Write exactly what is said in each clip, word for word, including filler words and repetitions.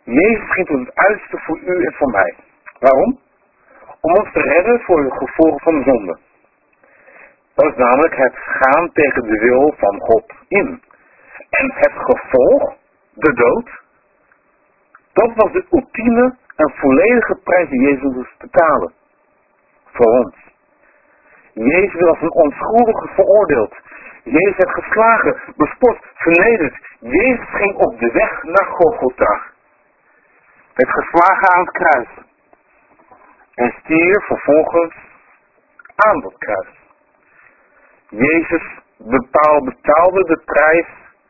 Jezus ging tot het uiterste voor u en voor mij. Waarom? Om ons te redden voor de gevolgen van de zonde. Dat is namelijk het gaan tegen de wil van God in. En het gevolg, de dood, dat was de ultieme en volledige prijs die Jezus moest betalen. Voor ons. Jezus was een onschuldige veroordeeld. Jezus werd geslagen, bespot, vernederd. Jezus ging op de weg naar Golgotha. Werd geslagen aan het kruis. En stierf vervolgens aan dat kruis. Jezus bepaal, betaalde de prijs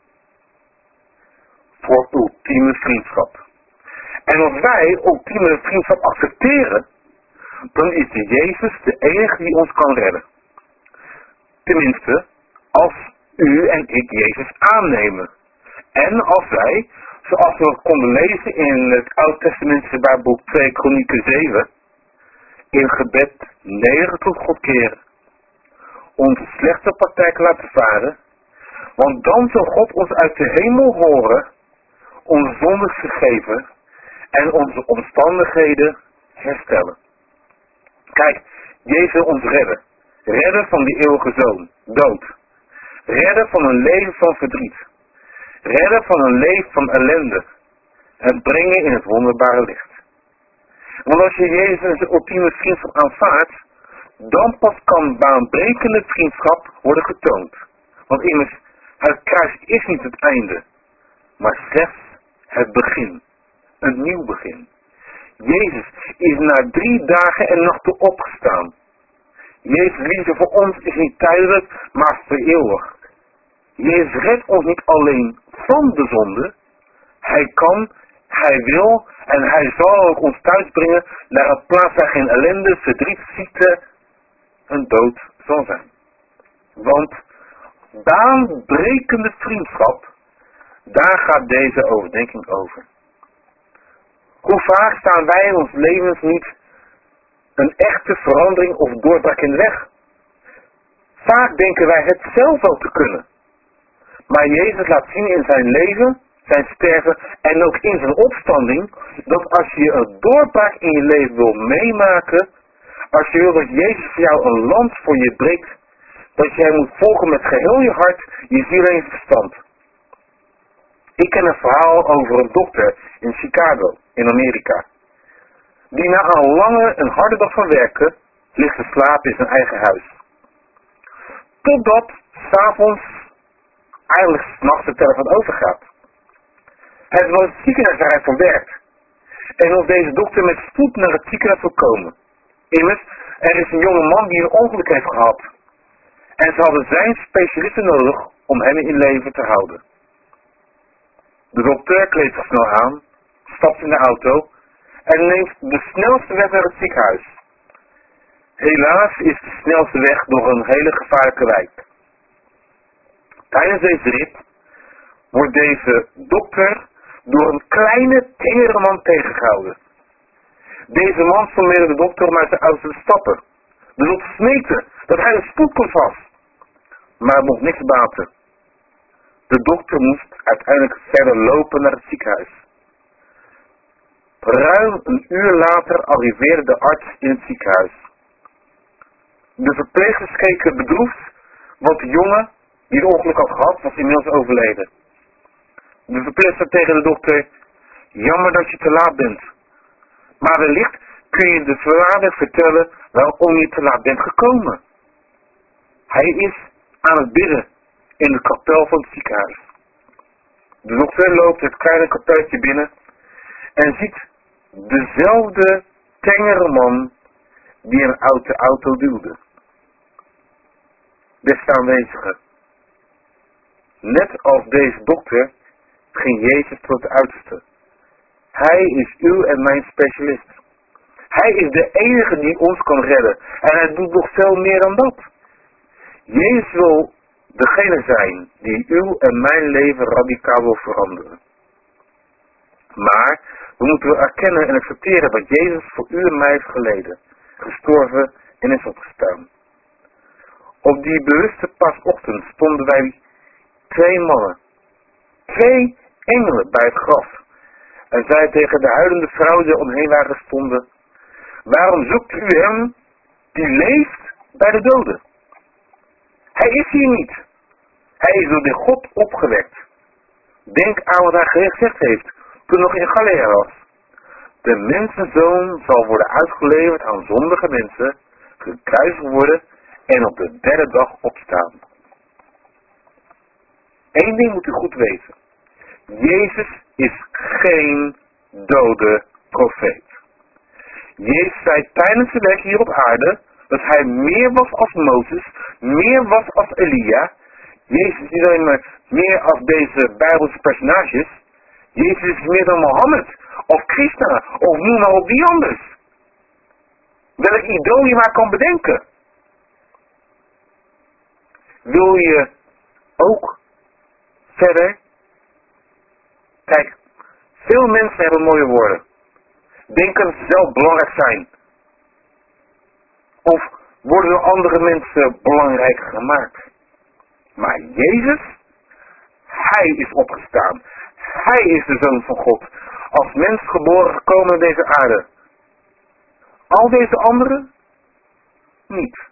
voor ultieme vriendschap. En als wij ultieme vriendschap accepteren, dan is de Jezus de enige die ons kan redden. Tenminste, als u en ik Jezus aannemen. En als wij, zoals we konden lezen in het Oud-Testamentische Bijbelboek twee Kronieken zeven, in gebed nederig tot God keren, onze slechte praktijk laten varen, want dan zal God ons uit de hemel horen, onze zonden vergeven en onze omstandigheden herstellen. Kijk, Jezus wil ons redden. Redden van die eeuwige zoon, dood. Redden van een leven van verdriet. Redden van een leven van ellende. En brengen in het wonderbare licht. Want als je Jezus en zijn ultieme vriendschap aanvaardt, dan pas kan baanbrekende vriendschap worden getoond. Want immers, het kruis is niet het einde, maar slechts het begin. Een nieuw begin. Jezus is na drie dagen en nachten opgestaan. Jezus' liefde voor ons is niet tijdelijk, maar voor eeuwig. Jezus redt ons niet alleen van de zonde. Hij kan, hij wil en hij zal ook ons thuisbrengen naar een plaats waar geen ellende, verdriet, ziekte en dood zal zijn. Want baanbrekende vriendschap, daar gaat deze overdenking over. Hoe vaak staan wij in ons levens niet een echte verandering of doorbraak in de weg? Vaak denken wij het zelf wel te kunnen. Maar Jezus laat zien in zijn leven, zijn sterven en ook in zijn opstanding, dat als je een doorbraak in je leven wil meemaken, als je wil dat Jezus voor jou een lans voor je breekt, dat je hem moet volgen met geheel je hart, je ziel en je verstand. Ik ken een verhaal over een dokter in Chicago, in Amerika, die na een lange en harde dag van werken ligt te slapen in zijn eigen huis. Totdat 's'avonds, eigenlijk 's nachts, de telefoon overgaat. Hij was het ziekenhuis waar hij voor werkt. En of deze dokter met spoed naar het ziekenhuis wil komen. Immers, er is een jonge man die een ongeluk heeft gehad. En ze hadden zijn specialisten nodig om hem in leven te houden. De dokter kleedt zich snel aan, stapt in de auto en neemt de snelste weg naar het ziekenhuis. Helaas is de snelste weg door een hele gevaarlijke wijk. Tijdens deze rit wordt deze dokter door een kleine, tengere man tegengehouden. Deze man formeerde de dokter om uit de auto te stappen. De dokter smeekte dat hij een spoedkoets was. Maar het mocht niks baten. De dokter moest uiteindelijk verder lopen naar het ziekenhuis. Ruim een uur later arriveerde de arts in het ziekenhuis. De verpleegsters keken bedroefd, want de jongen die het ongeluk had gehad was inmiddels overleden. De verpleegster tegen de dokter: jammer dat je te laat bent. Maar wellicht kun je de verlader vertellen waarom je te laat bent gekomen. Hij is aan het bidden in de kapel van het ziekenhuis. De dokter loopt het kleine kapeltje binnen en ziet dezelfde tengere man die een oude auto duwde. Beste aanwezigen, net als deze dokter ging Jezus tot het uiterste. Hij is uw en mijn specialist. Hij is de enige die ons kan redden. En hij doet nog veel meer dan dat. Jezus wil degene zijn die uw en mijn leven radicaal wil veranderen. Maar we moeten erkennen en accepteren wat Jezus voor u en mij heeft geleden, gestorven en is opgestaan. Op die bewuste pasochtend stonden wij twee mannen, twee engelen bij het graf. en zei tegen de huilende vrouw die omheen waren stonden: waarom zoekt u hem die leeft bij de doden? Hij is hier niet. Hij is door de God opgewekt. Denk aan wat hij gezegd heeft toen nog in Galilea was. De mensenzoon zal worden uitgeleverd aan zondige mensen, gekruisigd worden en op de derde dag opstaan. Eén ding moet u goed weten. Jezus is geen dode profeet. Jezus zei tijdens zijn werk hier op aarde dat hij meer was als Mozes, meer was als Elia. Jezus is niet alleen maar meer als deze Bijbelse personages. Jezus is meer dan Mohammed, of Krishna, of noem maar op wie anders. Welk idool je maar kan bedenken. Wil je ook verder? Kijk, veel mensen hebben mooie woorden. Denken dat ze zelf belangrijk zijn. Of worden door andere mensen belangrijk gemaakt. Maar Jezus, hij is opgestaan. Hij is de Zoon van God. Als mens geboren gekomen op deze aarde. Al deze anderen? Niet.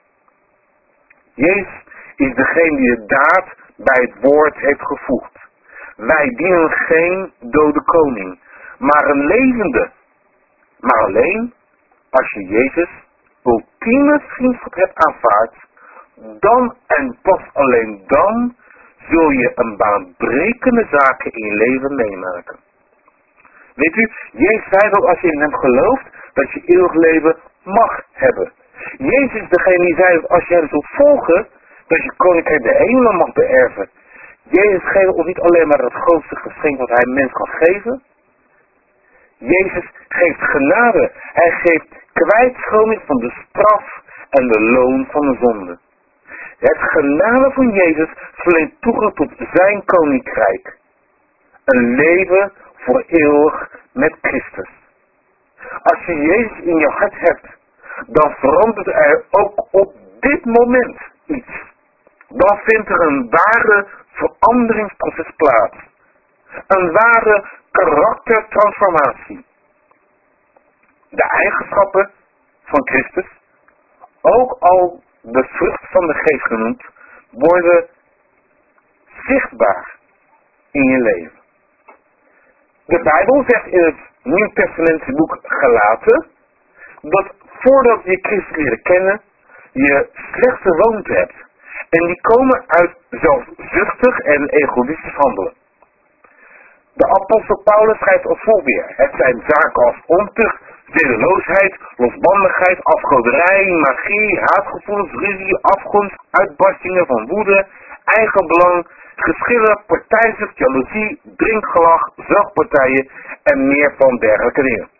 Jezus is degene die de daad bij het woord heeft gevoegd. Wij dienen geen dode koning, maar een levende. Maar alleen als je Jezus ultieme vriendschap hebt aanvaard, dan en pas alleen dan zul je een baanbrekende zaken in je leven meemaken. Weet u, Jezus zei dat als je in hem gelooft, dat je eeuwig leven mag hebben. Jezus is degene die zei dat als je hem zult volgen, dat je koninkrijk de hemelen mag beërven. Jezus geeft ons niet alleen maar het grootste geschenk wat hij mens kan geven. Jezus geeft genade. Hij geeft kwijtschoming van de straf en de loon van de zonde. Het genade van Jezus verleent toegang tot zijn koninkrijk. Een leven voor eeuwig met Christus. Als je Jezus in je hart hebt, dan verandert er ook op dit moment iets. Dan vindt er een ware veranderingsproces plaats. Een ware karaktertransformatie. De eigenschappen van Christus, ook al de vrucht van de geest genoemd, worden zichtbaar in je leven. De Bijbel zegt in het Nieuw Testament boek Galaten dat voordat je Christus leren kennen, je slechte gewoonten hebt. En die komen uit zelfzuchtig en egoïstisch handelen. De apostel Paulus schrijft als volgt weer. Het zijn zaken als ontucht, zedeloosheid, losbandigheid, afgoderij, magie, haatgevoelens, ruzie, afgunst, uitbarstingen van woede, eigenbelang, geschillen, partijzucht, jaloezie, drinkgelach, zachtpartijen en meer van dergelijke dingen.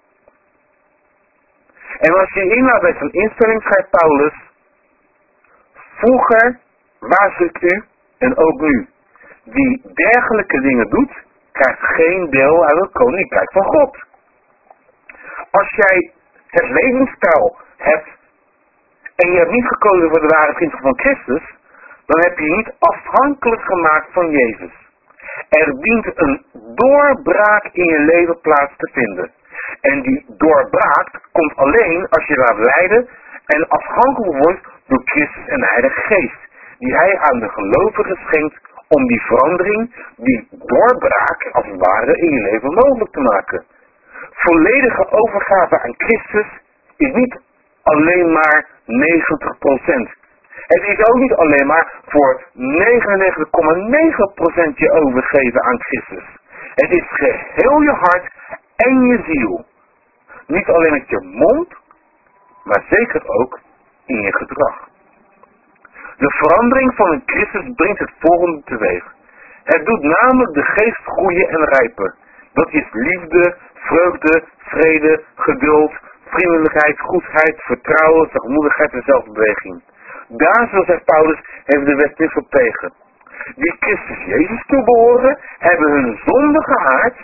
En als je inlaat bij zijn instelling schrijft Paulus: vroeger waarschuw ik u, en ook nu, wie dergelijke dingen doet, krijgt geen deel uit het koninkrijk van God. Als jij het levensstijl hebt en je hebt niet gekozen voor de ware vriendschap van Christus, dan heb je je niet afhankelijk gemaakt van Jezus. Er dient een doorbraak in je leven plaats te vinden. En die doorbraak komt alleen als je laat leiden en afhankelijk wordt door Christus en de Heilige Geest, die hij aan de gelovigen schenkt om die verandering, die doorbraak als het ware in je leven mogelijk te maken. Volledige overgave aan Christus is niet alleen maar negentig procent. Het is ook niet alleen maar voor negenennegentig komma negen procent je overgeven aan Christus. Het is geheel je hart en je ziel. Niet alleen met je mond, maar zeker ook in je gedrag. De verandering van een Christus brengt het volgende teweeg. Het doet namelijk de geest groeien en rijpen. Dat is liefde, vreugde, vrede, geduld, vriendelijkheid, goedheid, vertrouwen, zachtmoedigheid en zelfbeweging. Daar, zo zegt Paulus, heeft de wet niks op tegen. Die Christus Jezus toebehoren, hebben hun zondige hart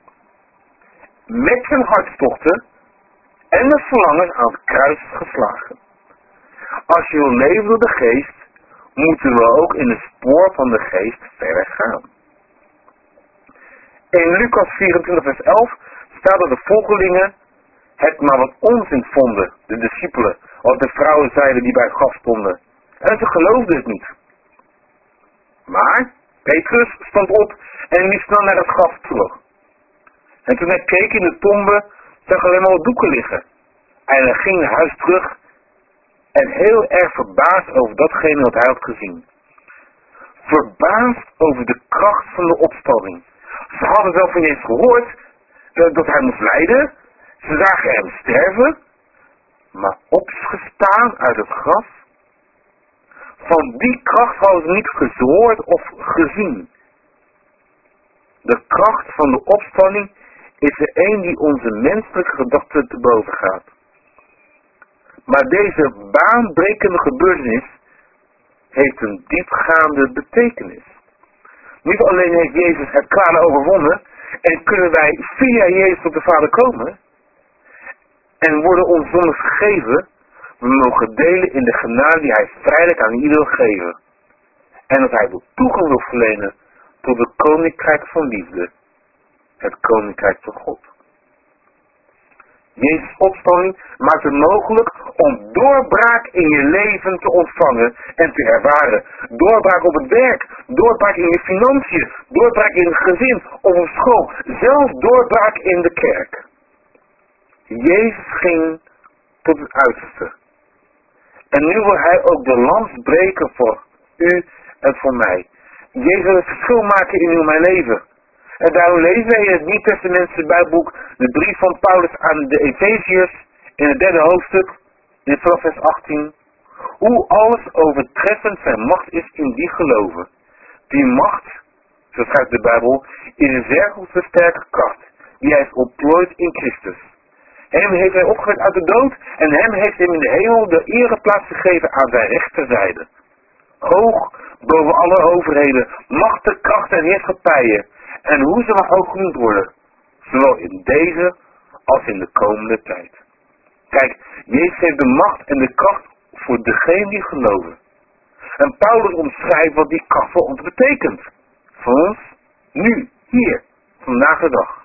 met zijn hartstochten en de verlangens aan het kruis geslagen. Als je wil leven door de geest, moeten we ook in het spoor van de geest verder gaan. In Lucas vierentwintig vers elf staat dat de volgelingen het maar wat onzin vonden, de discipelen, wat de vrouwen zeiden die bij het graf stonden. En ze geloofden het niet. Maar Petrus stond op en liep snel naar het graf terug. En toen hij keek in de tombe, zag hij alleen maar wat doeken liggen. En hij ging naar huis terug en heel erg verbaasd over datgene wat hij had gezien. Verbaasd over de kracht van de opstanding. Ze hadden wel van Jezus gehoord uh, dat hij moest lijden. Ze zagen hem sterven. Maar opgestaan uit het graf. Van die kracht hadden ze niet gehoord of gezien. De kracht van de opstanding is er een die onze menselijke gedachten te boven gaat. Maar deze baanbrekende gebeurtenis heeft een diepgaande betekenis. Niet alleen heeft Jezus het kwade overwonnen en kunnen wij via Jezus tot de Vader komen en worden ons zondes gegeven, we mogen delen in de genade die hij vrijelijk aan ieder wil geven. En dat hij wil toegang wil verlenen tot het koninkrijk van liefde, het koninkrijk van God. Jezus' opstanding maakt het mogelijk om doorbraak in je leven te ontvangen en te ervaren. Doorbraak op het werk, doorbraak in je financiën, doorbraak in het gezin of op school, zelfs doorbraak in de kerk. Jezus ging tot het uiterste. En nu wil hij ook de lans breken voor u en voor mij. Jezus wil het verschil maken in uw mijn leven. En daarom lezen wij in het Nieuw-Testamentse Bijbelboek de brief van Paulus aan de Efeziërs in het derde hoofdstuk, in vanaf vers achttien. Hoe alles overtreffend zijn macht is in die geloven. Die macht, zo schrijft de Bijbel, is een zergelse sterke kracht, die hij heeft ontplooid in Christus. Hem heeft hij opgewekt uit de dood en hem heeft hem in de hemel de ereplaats gegeven aan zijn rechterzijde. Hoog boven alle overheden, machten, krachten en heerschappijen. En hoe ze mag ook genoemd worden, zowel in deze als in de komende tijd. Kijk, Jezus heeft de macht en de kracht voor degenen die geloven. En Paulus omschrijft wat die kracht voor ons betekent. Voor ons, nu, hier, vandaag de dag.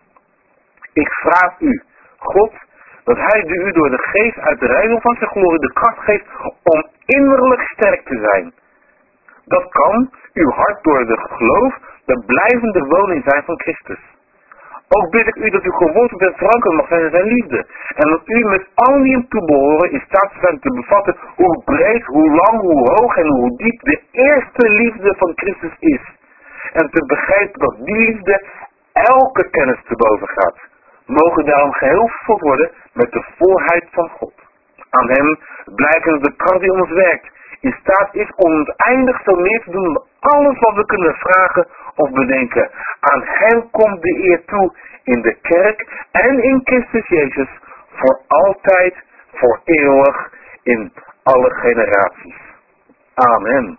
Ik vraag u, God, dat hij u door de geest uit de rijkdom van zijn glorie de kracht geeft om innerlijk sterk te zijn. Dat kan uw hart door de geloof de blijvende woning zijn van Christus. Ook bid ik u dat u geworteld en verankerd mag zijn in zijn liefde. En dat u met al die hem toebehoren in staat zijn te bevatten hoe breed, hoe lang, hoe hoog en hoe diep de eerste liefde van Christus is. En te begrijpen dat die liefde elke kennis te boven gaat. Mogen daarom geheel vervuld worden met de volheid van God. Aan hem blijken dat de kracht die ons werkt in staat is om oneindig veel meer te doen dan alles wat we kunnen vragen of bedenken. Aan hem komt de eer toe in de kerk en in Christus Jezus voor altijd, voor eeuwig, in alle generaties. Amen.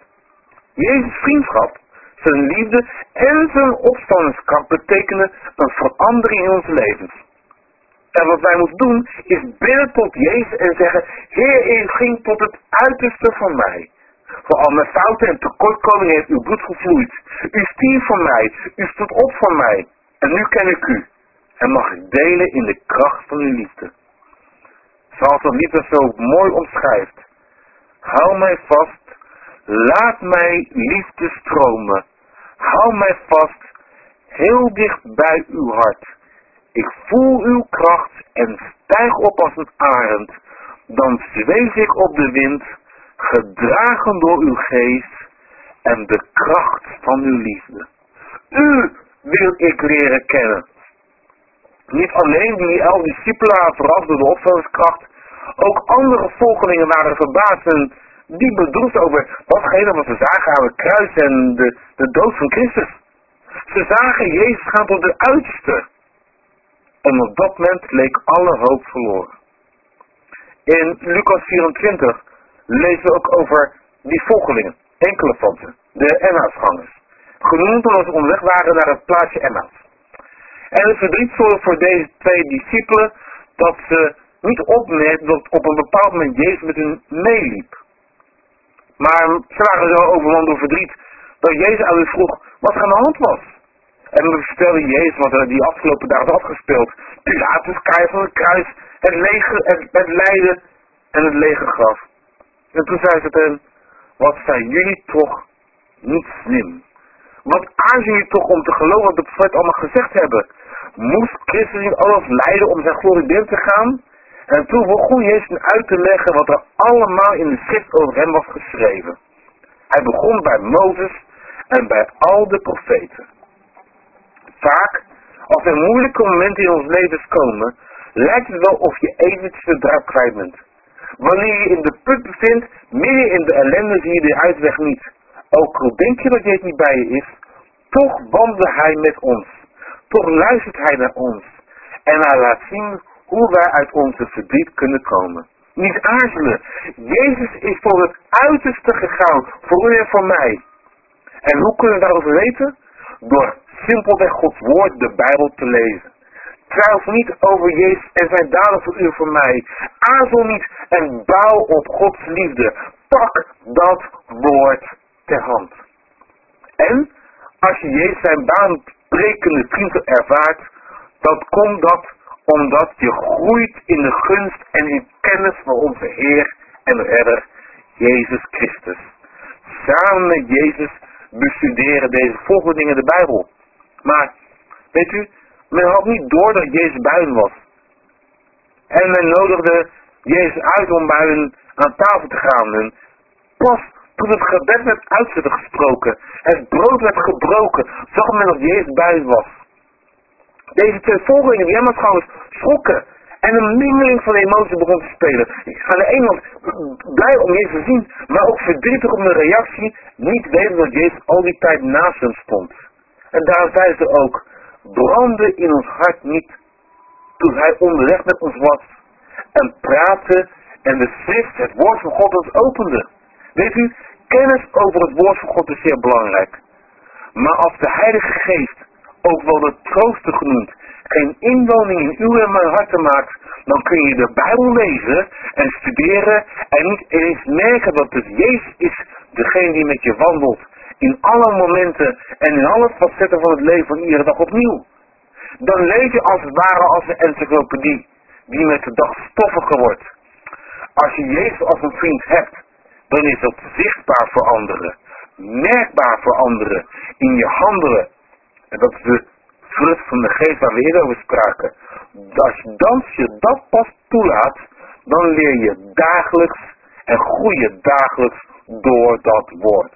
Jezus' vriendschap, zijn liefde en zijn opstandingskracht betekenen een verandering in onze levens. En wat wij moeten doen, is bidden tot Jezus en zeggen, Heer, u ging tot het uiterste van mij. Voor al mijn fouten en tekortkomingen heeft uw bloed gevloeid. U stierf voor mij, u stond op voor mij. En nu ken ik u. En mag ik delen in de kracht van uw liefde. Zoals dat lied zo mooi omschrijft. Hou mij vast, laat mij liefde stromen. Hou mij vast, heel dicht bij uw hart. Ik voel uw kracht en stijg op als een arend. Dan zweef ik op de wind, gedragen door uw geest en de kracht van uw liefde. U wil ik leren kennen. Niet alleen die elf discipelen vooraf door de opstandingskracht, ook andere volgelingen waren verbaasd en die bedroefd over datgene wat ze zagen aan het kruis en de, de dood van Christus. Ze zagen Jezus gaan tot de uiterste. En op dat moment leek alle hoop verloren. In Lucas vierentwintig lezen we ook over die volgelingen, enkele van ze, de Emmausgangers. Genoemd omdat ze onderweg waren naar het plaatsje Emmaus. En het verdriet zorgde voor deze twee discipelen dat ze niet opmerkten dat op een bepaald moment Jezus met hen meeliep. Maar ze waren zo overweldigd door verdriet dat Jezus aan hen vroeg wat er aan de hand was. En we vertelden Jezus wat er die afgelopen dagen is afgespeeld. Pilatus, keihard van het kruis, het, leger, het, het lijden en het lege graf. En toen zei ze tegen hen, wat zijn jullie toch niet slim. Wat aarzelen jullie toch om te geloven wat de profeten allemaal gezegd hebben. Moest Christus niet alles lijden om zijn glorie binnen te gaan? En toen begon Jezus uit te leggen wat er allemaal in de schrift over hem was geschreven. Hij begon bij Mozes en bij al de profeten. Vaak, als er moeilijke momenten in ons leven komen, lijkt het wel of je eventjes de draad kwijt bent. Wanneer je in de put bevindt, midden in de ellende, zie je de uitweg niet. Ook al denk je dat Jezus niet bij je is, toch wandelt hij met ons. Toch luistert hij naar ons. En hij laat zien hoe wij uit onze verdriet kunnen komen. Niet aarzelen. Jezus is voor het uiterste gegaan, voor u en voor mij. En hoe kunnen we daarover weten? Door simpelweg Gods woord, de Bijbel, te lezen. Twijfel niet over Jezus en zijn daden voor u en voor mij. Aarzel niet en bouw op Gods liefde. Pak dat woord ter hand. En als je Jezus zijn baanbrekende vriendschap ervaart, dan komt dat omdat je groeit in de gunst en in kennis van onze Heer en Redder, Jezus Christus. Samen met Jezus bestuderen deze volgende dingen de Bijbel. Maar, weet u, men had niet door dat Jezus bij hen was. En men nodigde Jezus uit om bij hen aan tafel te gaan. En pas toen het gebed werd uitgesproken, het brood werd gebroken, zag men dat Jezus bij hen was. Deze twee volgelingen die hem aanschouwden schrokken. En een mengeling van emoties begon te spelen. Aan de ene kant blij om Jezus te zien, maar ook verdrietig om de reactie, niet weten dat Jezus al die tijd naast hen stond. En daarom zeiden ze ook, brandde in ons hart niet, toen hij onderweg met ons was en praatte en de schrift, het woord van God, ons opende. Weet u, kennis over het woord van God is zeer belangrijk. Maar als de Heilige Geest, ook wel de trooster genoemd, geen inwoning in uw en mijn harten maakt, dan kun je de Bijbel lezen en studeren en niet eens merken dat het Jezus is, degene die met je wandelt, in alle momenten en in alle facetten van het leven van iedere dag opnieuw. Dan leef je als het ware als een encyclopedie, die met de dag stoffiger wordt. Als je Jezus als een vriend hebt, dan is dat zichtbaar voor anderen, merkbaar voor anderen, in je handelen. En dat is de vrucht van de geest waar we eerder over spraken. Als je, dan, als je dat pas toelaat, dan leer je dagelijks en groei je dagelijks door dat woord.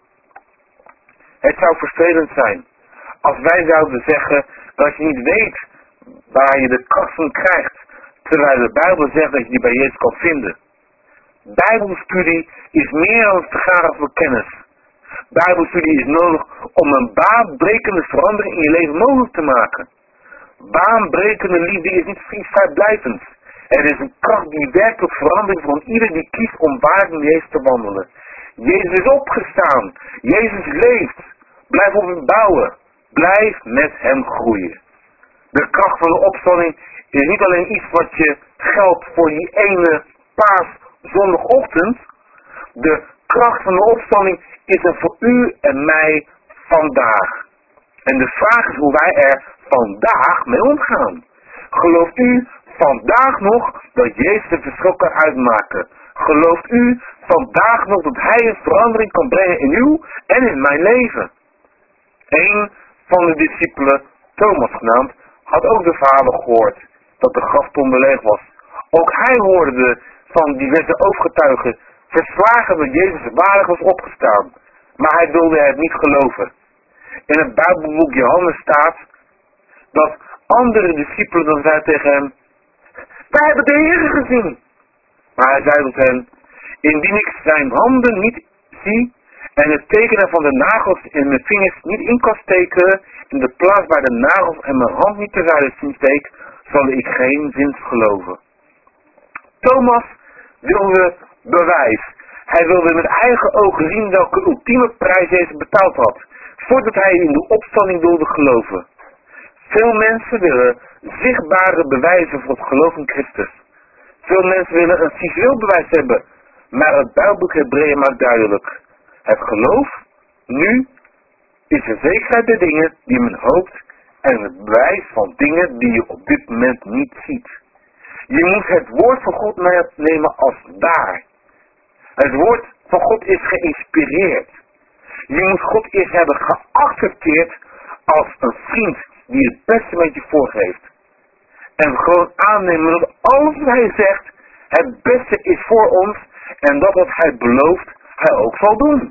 Het zou vervelend zijn als wij zouden zeggen dat je niet weet waar je de kracht van krijgt, terwijl de Bijbel zegt dat je die bij Jezus kan vinden. Bijbelstudie is meer dan het vergaren van kennis. Bijbelstudie is nodig om een baanbrekende verandering in je leven mogelijk te maken. Baanbrekende liefde is niet iets vrijblijvends. Het is een kracht die werkt tot verandering van ieder die kiest om waardig in Jezus te wandelen. Jezus is opgestaan. Jezus leeft. Blijf op hem bouwen. Blijf met hem groeien. De kracht van de opstanding is niet alleen iets wat je geldt voor die ene paaszondagochtend. De kracht van de opstanding is er voor u en mij vandaag. En de vraag is hoe wij er vandaag mee omgaan. Gelooft u vandaag nog dat Jezus het verschil kan uitmaken? Gelooft u vandaag nog dat hij een verandering kan brengen in uw en in mijn leven? Een van de discipelen, Thomas genaamd, had ook de verhalen gehoord dat de graftombe leeg was. Ook hij hoorde van diverse ooggetuigen verslagen dat Jezus waardig was opgestaan. Maar hij wilde het niet geloven. In het Bijbelboek Johannes staat dat andere discipelen dan zeiden tegen hem: wij hebben de Heer gezien. Maar hij zei tot hen: indien ik zijn handen niet zie en het tekenen van de nagels in mijn vingers niet in kan steken, in de plaats bij de nagels en mijn hand niet terzijde zien steek, zal ik geen zins geloven. Thomas wilde bewijs. Hij wilde met eigen ogen zien welke ultieme prijs Jezus betaald had, voordat hij in de opstanding wilde geloven. Veel mensen willen zichtbare bewijzen voor het geloof in Christus. Veel mensen willen een visueel bewijs hebben, maar het Bijbelboek Hebreeën maakt duidelijk: het geloof, nu is de zekerheid der dingen die men hoopt en het bewijs van dingen die je op dit moment niet ziet. Je moet het woord van God nemen als waar. Het woord van God is geïnspireerd. Je moet God eerst hebben geaccepteerd als een vriend die het beste met je voor heeft. En gewoon aannemen dat alles wat hij zegt het beste is voor ons en dat wat hij belooft hij ook zal doen.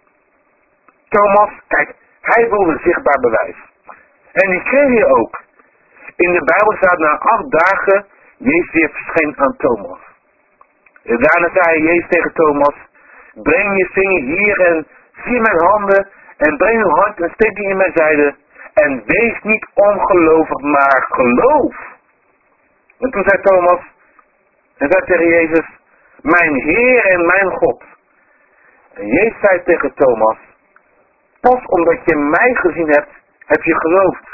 Thomas, kijk, hij wilde zichtbaar bewijs. En die kreeg je ook. In de Bijbel staat na acht dagen Jezus weer verscheen aan Thomas. En daarna zei Jezus tegen Thomas, breng je vinger hier en zie mijn handen en breng uw hand en steek die in mijn zijde en wees niet ongelovig, maar geloof. En toen zei Thomas, en zei tegen Jezus, mijn Heer en mijn God. En Jezus zei tegen Thomas, pas omdat je mij gezien hebt, heb je geloofd.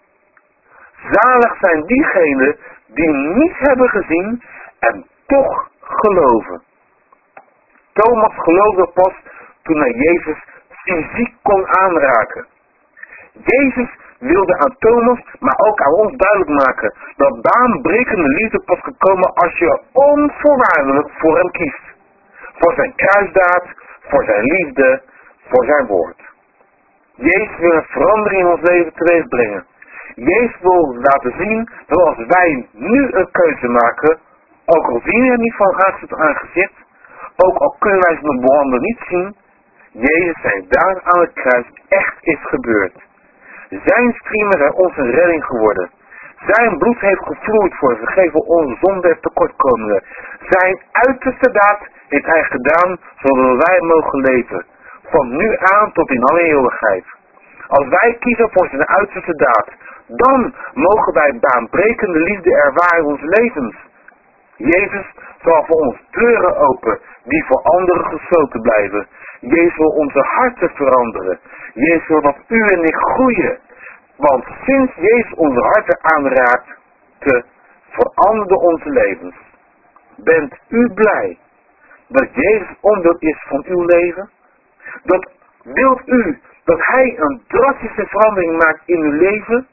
Zalig zijn diegenen die niet hebben gezien en toch geloven. Thomas geloofde pas toen hij Jezus fysiek kon aanraken. Jezus wilde aan Thomas, maar ook aan ons duidelijk maken dat baanbrekende liefde pas kan komen als je onvoorwaardelijk voor hem kiest. Voor zijn kruisdaad, voor zijn liefde, voor zijn woord. Jezus wil een verandering in ons leven teweeg brengen. Jezus wil laten zien dat als wij nu een keuze maken, ook al zien we het niet van aangezicht tot aangezicht, ook al kunnen wij zijn bewandelen niet zien, Jezus zijn daad aan het kruis echt is gebeurd. Zijn striemen zijn onze redding geworden. Zijn bloed heeft gevloeid voor het vergeven onze zonde en tekortkomingen. Zijn uiterste daad heeft hij gedaan, zodat wij mogen leven. Van nu aan tot in alle eeuwigheid. Als wij kiezen voor zijn uiterste daad, dan mogen wij baanbrekende liefde ervaren in onze levens. Jezus zal voor ons deuren open die voor anderen gesloten blijven. Jezus wil onze harten veranderen. Jezus wil dat u en ik groeien. Want sinds Jezus onze harten aanraakt, te veranderde onze levens. Bent u blij dat Jezus onderdeel is van uw leven? Dat wilt u dat hij een drastische verandering maakt in uw leven?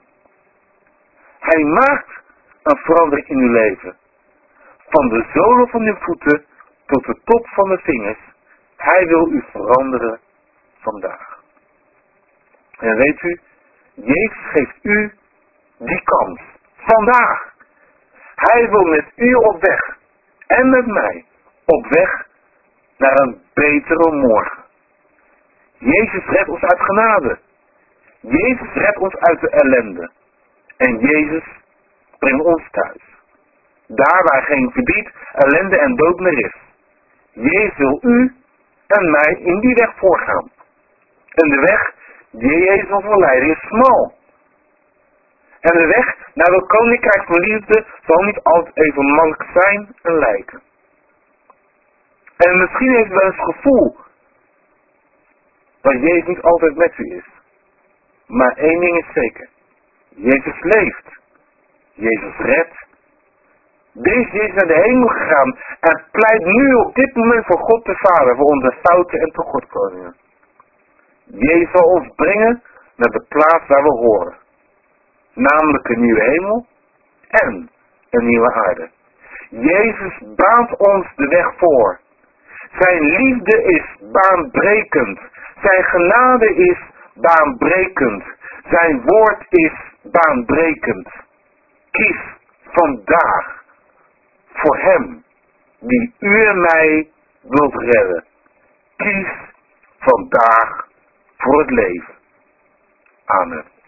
Hij maakt een verandering in uw leven. Van de zolen van uw voeten tot de top van de vingers. Hij wil u veranderen vandaag. En weet u, Jezus geeft u die kans. Vandaag. Hij wil met u op weg. En met mij op weg naar een betere morgen. Jezus redt ons uit genade. Jezus redt ons uit de ellende. En Jezus brengt ons thuis. Daar waar geen verdriet, ellende en dood meer is. Jezus wil u en mij in die weg voorgaan. En de weg die Jezus ons wil leiden is smal. En de weg naar het koninkrijk van liefde zal niet altijd even makkelijk zijn en lijken. En misschien heeft u wel eens het gevoel dat Jezus niet altijd met u is. Maar één ding is zeker. Jezus leeft. Jezus redt. Deze Jezus naar de hemel gegaan en pleit nu op dit moment voor God de Vader voor onze fouten en tekortkomingen. Jezus zal ons brengen naar de plaats waar we horen. Namelijk een nieuwe hemel en een nieuwe aarde. Jezus baant ons de weg voor. Zijn liefde is baanbrekend. Zijn genade is baanbrekend. Zijn woord is baanbrekend. Kies vandaag voor hem die u en mij wilt redden. Kies vandaag voor het leven. Amen.